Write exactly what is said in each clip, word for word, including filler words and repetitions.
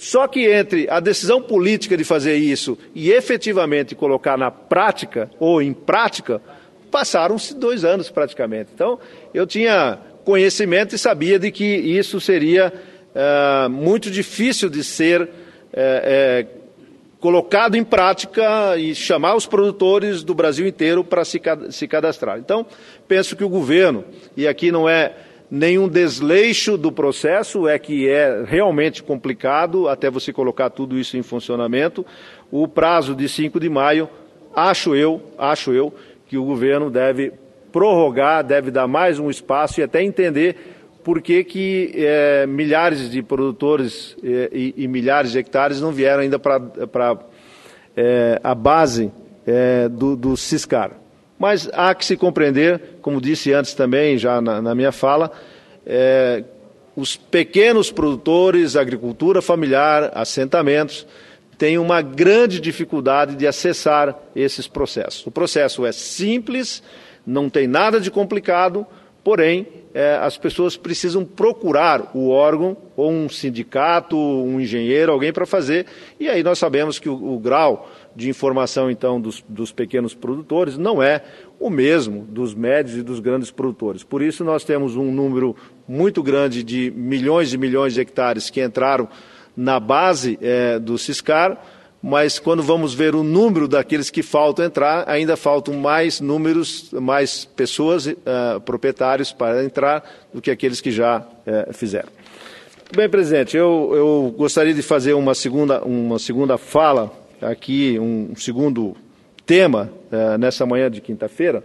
Só que entre a decisão política de fazer isso e efetivamente colocar na prática ou em prática, passaram-se dois anos praticamente. Então, eu tinha conhecimento e sabia de que isso seria uh, muito difícil de ser uh, uh, colocado em prática e chamar os produtores do Brasil inteiro para se, se cadastrar. Então, penso que o governo, e aqui não é nenhum desleixo do processo, é que é realmente complicado até você colocar tudo isso em funcionamento. O prazo de cinco de maio, acho eu, acho eu, que o governo deve prorrogar, deve dar mais um espaço e até entender por que que é, milhares de produtores é, e, e milhares de hectares não vieram ainda para é, a base é, do, do Siscar. Mas há que se compreender, como disse antes também, já na, na minha fala, é, os pequenos produtores, agricultura familiar, assentamentos, têm uma grande dificuldade de acessar esses processos. O processo é simples, não tem nada de complicado, porém, é, as pessoas precisam procurar o órgão, ou um sindicato, um engenheiro, alguém para fazer, e aí nós sabemos que o, o grau de informação, então, dos, dos pequenos produtores não é o mesmo dos médios e dos grandes produtores. Por isso, nós temos um número muito grande de milhões e milhões de hectares que entraram na base é, do Siscar, mas quando vamos ver o número daqueles que faltam entrar, ainda faltam mais números, mais pessoas, uh, proprietários para entrar, do que aqueles que já uh, fizeram. Bem, presidente, eu, eu gostaria de fazer uma segunda, uma segunda fala, aqui um segundo tema, uh, nessa manhã de quinta-feira.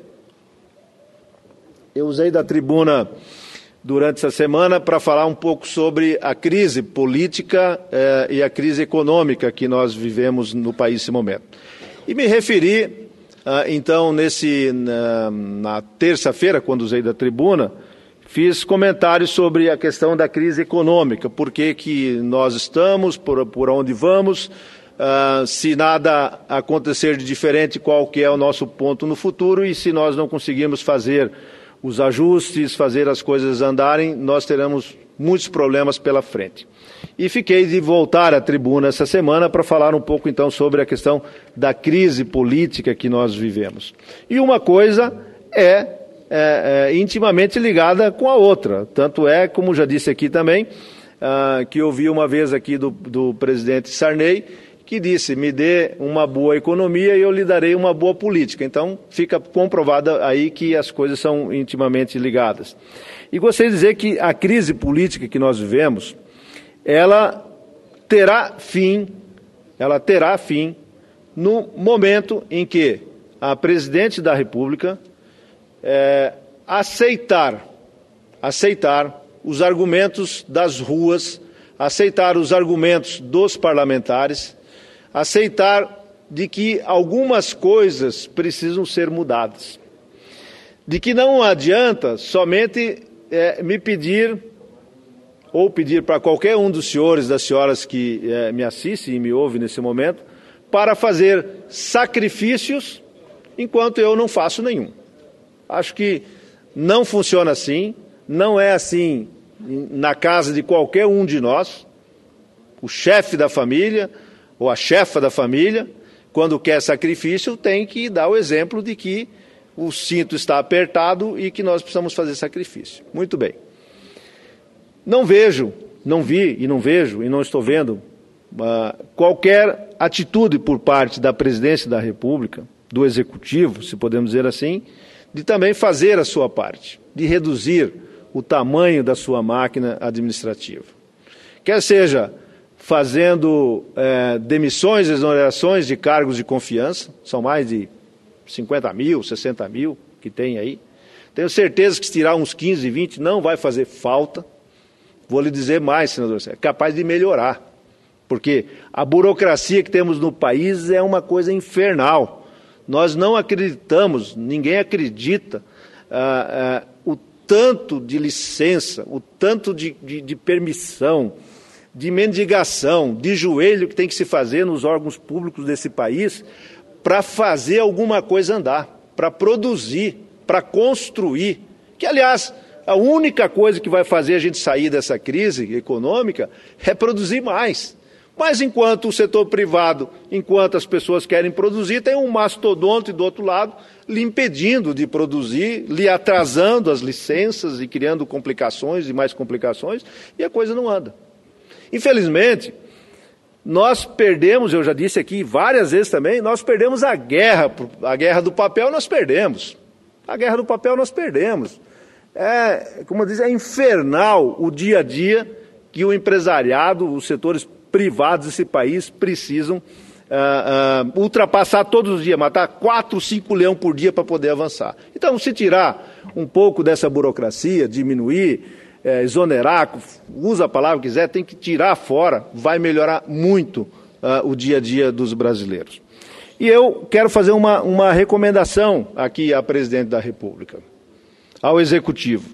Eu usei da tribuna durante essa semana para falar um pouco sobre a crise política eh, e a crise econômica que nós vivemos no país nesse momento. E me referi, ah, então, nesse, na, na terça-feira, quando usei da tribuna, fiz comentários sobre a questão da crise econômica, por que que nós estamos, por, por onde vamos, ah, se nada acontecer de diferente, qual que é o nosso ponto no futuro, e se nós não conseguirmos fazer os ajustes, fazer as coisas andarem, nós teremos muitos problemas pela frente. E fiquei de voltar à tribuna essa semana para falar um pouco, então, sobre a questão da crise política que nós vivemos. E uma coisa é, é, é intimamente ligada com a outra. Tanto é, como já disse aqui também, ah, que eu vi uma vez aqui do, do presidente Sarney, que disse, me dê uma boa economia e eu lhe darei uma boa política. Então, fica comprovada aí que as coisas são intimamente ligadas. E gostaria de dizer que a crise política que nós vivemos, ela terá fim, ela terá fim no momento em que a presidente da República é, aceitar, aceitar os argumentos das ruas, aceitar os argumentos dos parlamentares, aceitar de que algumas coisas precisam ser mudadas. De que não adianta somente é, me pedir, ou pedir para qualquer um dos senhores, das senhoras que é, me assiste e me ouve nesse momento, para fazer sacrifícios enquanto eu não faço nenhum. Acho que não funciona assim, não é assim na casa de qualquer um de nós. O chefe da família ou a chefa da família, quando quer sacrifício, tem que dar o exemplo de que o cinto está apertado e que nós precisamos fazer sacrifício. Muito bem. Não vejo, não vi e não vejo e não estou vendo uh, qualquer atitude por parte da presidência da República, do Executivo, se podemos dizer assim, de também fazer a sua parte, de reduzir o tamanho da sua máquina administrativa. Quer seja fazendo é, demissões, exonerações de cargos de confiança, são mais de cinquenta mil, sessenta mil que tem aí. Tenho certeza que se tirar uns quinze, vinte não vai fazer falta. Vou lhe dizer mais, senador, é capaz de melhorar, porque a burocracia que temos no país é uma coisa infernal. Nós não acreditamos, ninguém acredita ah, ah, o tanto de licença, o tanto de, de, de permissão, de mendigação, de joelho que tem que se fazer nos órgãos públicos desse país para fazer alguma coisa andar, para produzir, para construir, que, aliás, a única coisa que vai fazer a gente sair dessa crise econômica é produzir mais. Mas enquanto o setor privado, enquanto as pessoas querem produzir, tem um mastodonte do outro lado lhe impedindo de produzir, lhe atrasando as licenças e criando complicações e mais complicações, e a coisa não anda. Infelizmente, nós perdemos, eu já disse aqui várias vezes também, nós perdemos a guerra, a guerra do papel nós perdemos. A guerra do papel nós perdemos. É, como eu disse, é infernal o dia a dia que o empresariado, os setores privados desse país precisam uh, uh, ultrapassar todos os dias, matar quatro, cinco leões por dia para poder avançar. Então, se tirar um pouco dessa burocracia, diminuir, é, exonerar, usa a palavra que quiser, tem que tirar fora, vai melhorar muito uh, o dia a dia dos brasileiros. E eu quero fazer uma, uma recomendação aqui à presidente da República, ao Executivo.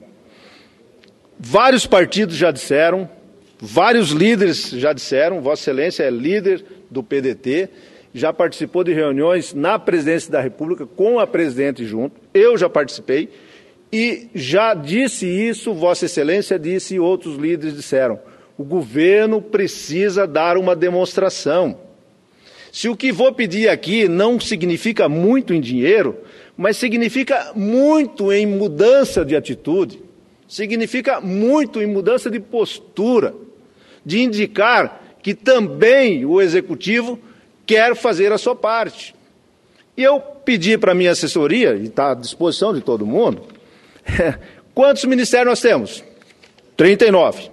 Vários partidos já disseram, vários líderes já disseram, Vossa Excelência é líder do P D T, já participou de reuniões na presidência da República com a presidente junto, eu já participei, e já disse isso, Vossa Excelência disse e outros líderes disseram, o governo precisa dar uma demonstração. Se o que vou pedir aqui não significa muito em dinheiro, mas significa muito em mudança de atitude, significa muito em mudança de postura, de indicar que também o Executivo quer fazer a sua parte. E eu pedi para a minha assessoria, e está à disposição de todo mundo, quantos ministérios nós temos? trinta e nove.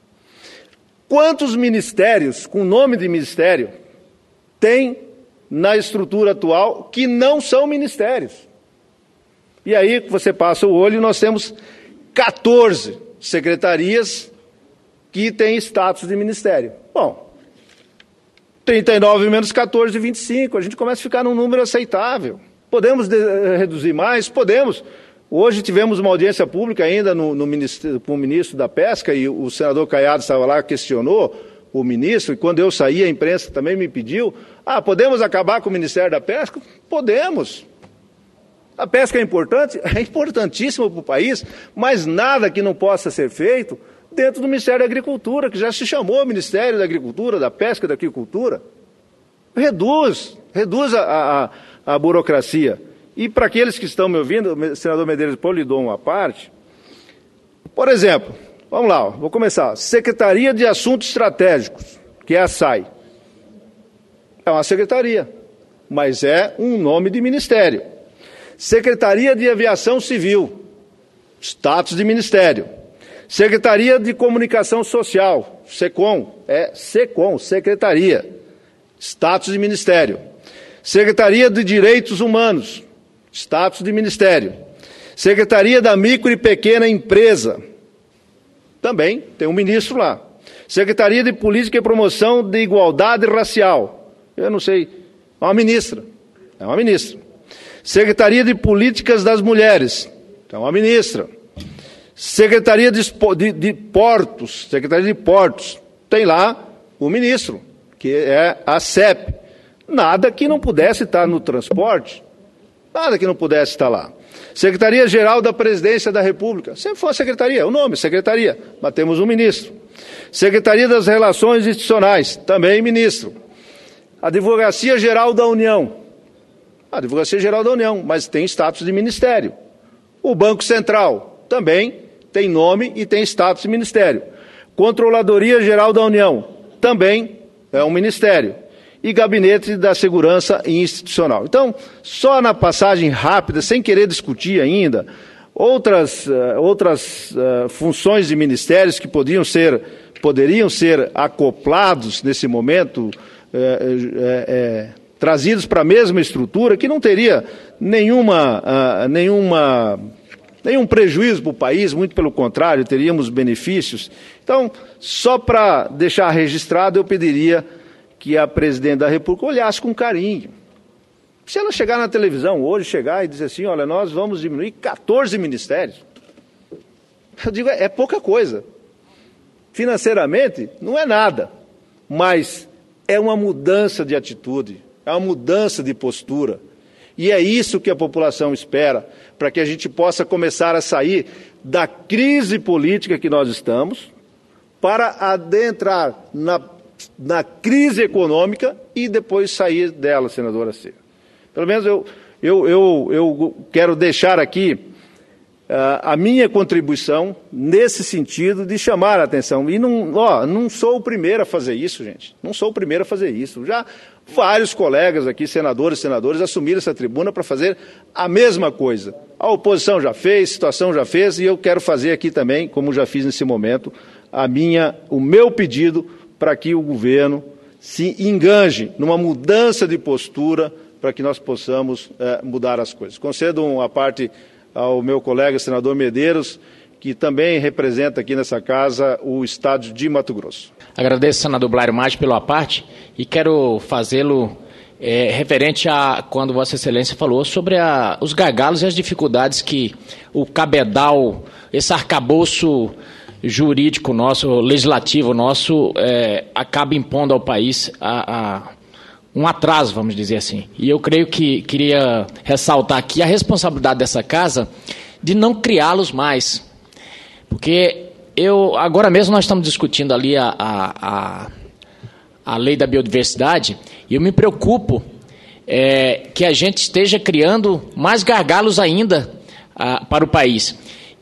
Quantos ministérios, com nome de ministério, tem na estrutura atual que não são ministérios? E aí você passa o olho e nós temos quatorze secretarias que têm status de ministério. Bom, trinta e nove menos quatorze, vinte e cinco, a gente começa a ficar num número aceitável. Podemos de, reduzir mais? Podemos. Hoje tivemos uma audiência pública ainda no, no ministério, com o ministro da Pesca, e o senador Caiado estava lá, questionou o ministro, e quando eu saí, a imprensa também me pediu, ah, podemos acabar com o Ministério da Pesca? Podemos. A pesca é importante? É importantíssima para o país, mas nada que não possa ser feito dentro do Ministério da Agricultura, que já se chamou Ministério da Agricultura, da Pesca e da Aquicultura. Reduz, reduz a, a, a burocracia. E para aqueles que estão me ouvindo, o senador Medeiros Paulo lhe dou uma parte. Por exemplo, vamos lá, ó, vou começar. Secretaria de Assuntos Estratégicos, que é a S A I. É uma secretaria, mas é um nome de ministério. Secretaria de Aviação Civil, status de ministério. Secretaria de Comunicação Social, SECOM, é SECOM, secretaria, status de ministério. Secretaria de Direitos Humanos, status de ministério. Secretaria da Micro e Pequena Empresa, também tem um ministro lá. Secretaria de Política e Promoção de Igualdade Racial, eu não sei, é uma ministra, é uma ministra. Secretaria de Políticas das Mulheres, é uma ministra. Secretaria de, de, de Portos, Secretaria de Portos, tem lá o ministro, que é a S E P. Nada que não pudesse estar no transporte, nada que não pudesse estar lá. Secretaria-Geral da Presidência da República, sempre foi a secretaria, o nome, secretaria, mas temos um ministro. Secretaria das Relações Institucionais, também ministro. Advocacia Geral da União, a Advocacia Geral da União, mas tem status de ministério. O Banco Central, também tem nome e tem status de ministério. Controladoria Geral da União, também é um ministério. E Gabinete da Segurança Institucional. Então, só na passagem rápida, sem querer discutir ainda, outras, uh, outras uh, funções de ministérios que poderiam ser, poderiam ser acoplados nesse momento, uh, uh, uh, trazidos para a mesma estrutura, que não teria nenhuma, uh, nenhuma, nenhum prejuízo para o país, muito pelo contrário, teríamos benefícios. Então, só para deixar registrado, eu pediria que a presidente da República olhasse com carinho. Se ela chegar na televisão hoje, chegar e dizer assim, olha, nós vamos diminuir quatorze ministérios, eu digo, é, é pouca coisa. Financeiramente, não é nada, mas é uma mudança de atitude, é uma mudança de postura. E é isso que a população espera, para que a gente possa começar a sair da crise política que nós estamos, para adentrar na na crise econômica e depois sair dela, senadora Cira. Pelo menos eu, eu, eu, eu quero deixar aqui uh, a minha contribuição nesse sentido de chamar a atenção. E não, ó, não sou o primeiro a fazer isso, gente. Não sou o primeiro a fazer isso. Já vários colegas aqui, senadores e senadores, assumiram essa tribuna para fazer a mesma coisa. A oposição já fez, a situação já fez, e eu quero fazer aqui também, como já fiz nesse momento, a minha, o meu pedido para que o governo se enganje numa mudança de postura para que nós possamos eh, mudar as coisas. Concedo uma parte ao meu colega, senador Medeiros, que também representa aqui nessa casa o estado de Mato Grosso. Agradeço, senador Blário Maggi, pela parte, e quero fazê-lo é, referente a quando Vossa Excelência falou sobre a, os gargalos e as dificuldades que o cabedal, esse arcabouço jurídico nosso, legislativo nosso, é, acaba impondo ao país a, a, um atraso, vamos dizer assim. E eu creio que queria ressaltar aqui a responsabilidade dessa casa de não criá-los mais. Porque eu, agora mesmo nós estamos discutindo ali a, a, a, a lei da biodiversidade, e eu me preocupo é, que a gente esteja criando mais gargalos ainda a, para o país.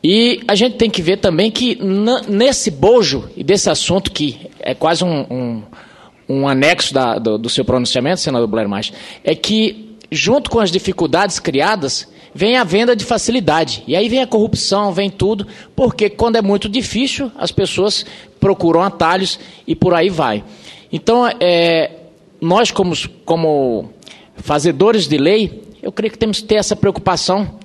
E a gente tem que ver também que n- nesse bojo e desse assunto, que é quase um, um, um anexo da, do, do seu pronunciamento, senador Blário Maggi, é que, junto com as dificuldades criadas, vem a venda de facilidade. E aí vem a corrupção, vem tudo, porque quando é muito difícil, as pessoas procuram atalhos e por aí vai. Então, é, nós, como, como fazedores de lei, eu creio que temos que ter essa preocupação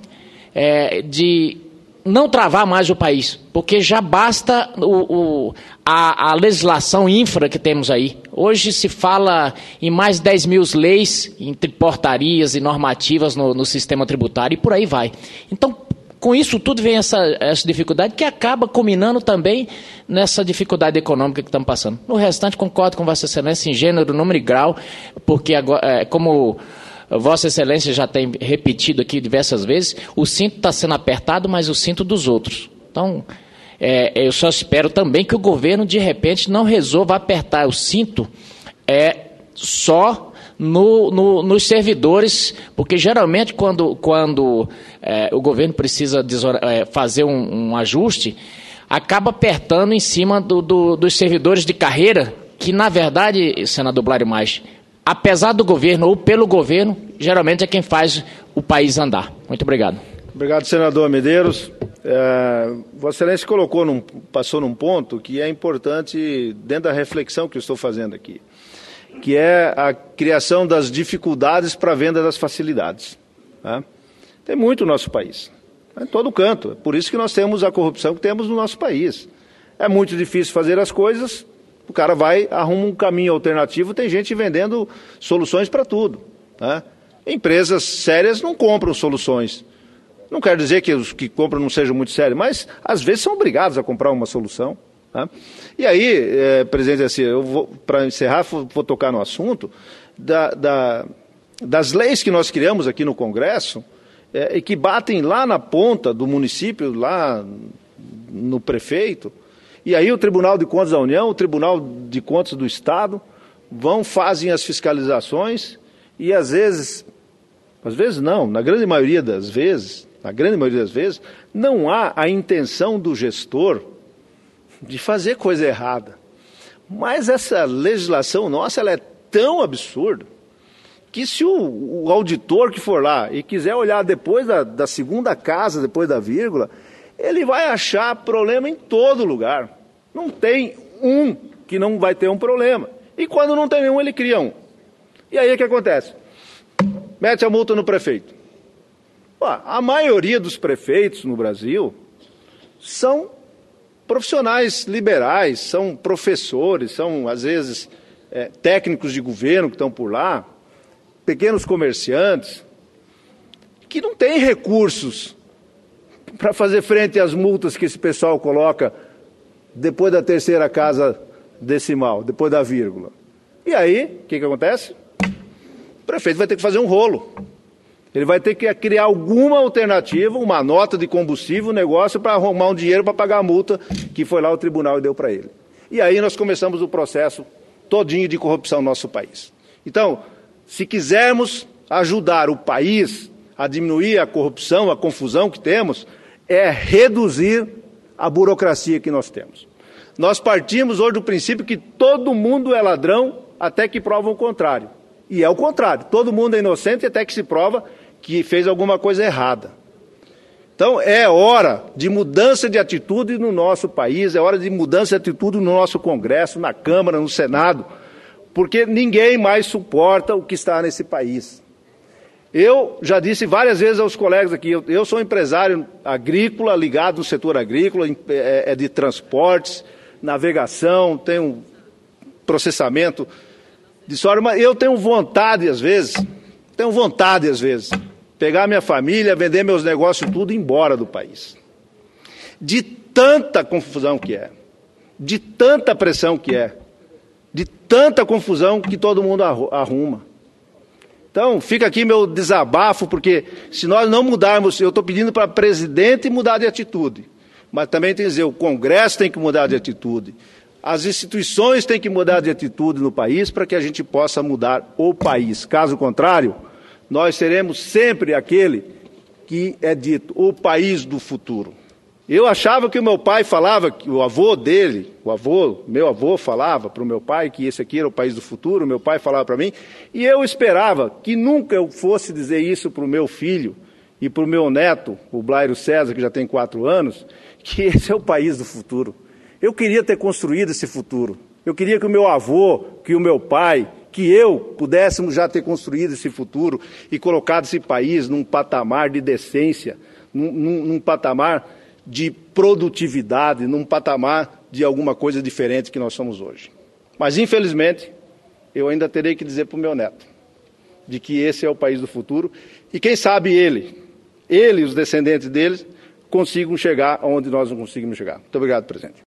é, de não travar mais o país, porque já basta o, o, a, a legislação infra que temos aí. Hoje se fala em mais de dez mil leis, entre portarias e normativas no, no sistema tributário, e por aí vai. Então, com isso tudo vem essa, essa dificuldade, que acaba culminando também nessa dificuldade econômica que estamos passando. No restante, concordo com Vossa Excelência em gênero, número e grau, porque agora, é, como Vossa Excelência já tem repetido aqui diversas vezes, o cinto está sendo apertado, mas o cinto dos outros. Então, é, eu só espero também que o governo, de repente, não resolva apertar o cinto é, só no, no, nos servidores, porque geralmente quando, quando é, o governo precisa desora, é, fazer um, um ajuste, acaba apertando em cima do, do, dos servidores de carreira, que, na verdade, senador Blário Maggi, apesar do governo ou pelo governo, geralmente é quem faz o país andar. Muito obrigado. Obrigado, senador Medeiros. É, Vossa Excelência colocou num, passou num ponto que é importante dentro da reflexão que eu estou fazendo aqui, que é a criação das dificuldades para a venda das facilidades. Tá? Tem muito no nosso país, em todo canto. É por isso que nós temos a corrupção que temos no nosso país. É muito difícil fazer as coisas. O cara vai, arruma um caminho alternativo, tem gente vendendo soluções para tudo. Né? Empresas sérias não compram soluções. Não quero dizer que os que compram não sejam muito sérios, mas às vezes são obrigados a comprar uma solução. Tá? E aí, é, presidente, assim, eu vou, para encerrar, vou, vou tocar no assunto da, da, das leis que nós criamos aqui no Congresso, é, e que batem lá na ponta do município, lá no prefeito. E aí o Tribunal de Contas da União, o Tribunal de Contas do Estado, vão, fazem as fiscalizações e às vezes, às vezes não, na grande maioria das vezes, na grande maioria das vezes, não há a intenção do gestor de fazer coisa errada. Mas essa legislação nossa, ela é tão absurda que se o, o auditor que for lá e quiser olhar depois da, da segunda casa, depois da vírgula, ele vai achar problema em todo lugar. Não tem um que não vai ter um problema. E quando não tem nenhum, ele cria um. E aí o que acontece? Mete a multa no prefeito. Pô, a maioria dos prefeitos no Brasil são profissionais liberais, são professores, são, às vezes, é, técnicos de governo que estão por lá, pequenos comerciantes, que não têm recursos para fazer frente às multas que esse pessoal coloca depois da terceira casa decimal, depois da vírgula. E aí, o que, que acontece? O prefeito vai ter que fazer um rolo. Ele vai ter que criar alguma alternativa, uma nota de combustível, um negócio para arrumar um dinheiro para pagar a multa que foi lá o tribunal e deu para ele. E aí nós começamos o processo todinho de corrupção no nosso país. Então, se quisermos ajudar o país a diminuir a corrupção, a confusão que temos, é reduzir a burocracia que nós temos. Nós partimos hoje do princípio que todo mundo é ladrão até que prova o contrário. E é o contrário, todo mundo é inocente até que se prova que fez alguma coisa errada. Então, é hora de mudança de atitude no nosso país, é hora de mudança de atitude no nosso Congresso, na Câmara, no Senado, porque ninguém mais suporta o que está nesse país. Eu já disse várias vezes aos colegas aqui, eu, eu sou empresário agrícola, ligado no setor agrícola, é, é de transportes, navegação, tenho processamento de soja, mas eu tenho vontade, às vezes, tenho vontade, às vezes, pegar minha família, vender meus negócios, tudo e ir embora do país. De tanta confusão que é, de tanta pressão que é, de tanta confusão que todo mundo arruma. Então, fica aqui meu desabafo, porque se nós não mudarmos, eu estou pedindo para o presidente mudar de atitude, mas também tem que dizer, o Congresso tem que mudar de atitude, as instituições têm que mudar de atitude no país para que a gente possa mudar o país. Caso contrário, nós seremos sempre aquele que é dito, o país do futuro. Eu achava que o meu pai falava, que o avô dele, o avô, meu avô falava para o meu pai que esse aqui era o país do futuro, o meu pai falava para mim, e eu esperava que nunca eu fosse dizer isso para o meu filho e para o meu neto, o Blairo César, que já tem quatro anos, que esse é o país do futuro. Eu queria ter construído esse futuro. Eu queria que o meu avô, que o meu pai, que eu pudéssemos já ter construído esse futuro e colocado esse país num patamar de decência, num, num, num patamar de produtividade, num patamar de alguma coisa diferente que nós somos hoje. Mas, infelizmente, eu ainda terei que dizer para o meu neto, de que esse é o país do futuro, e quem sabe ele, ele e os descendentes deles, consigam chegar onde nós não conseguimos chegar. Muito obrigado, presidente.